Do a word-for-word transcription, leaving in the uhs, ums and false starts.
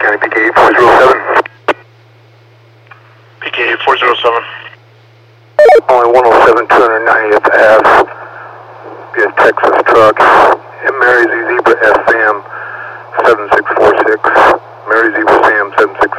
County, P K eight four zero seven. P K eight four zero seven. Only one oh seven, two hundred ninetieth Ave. Be a Texas truck. And Mary Z Zebra S Sam seven six four six. Mary Zebra Sam seven six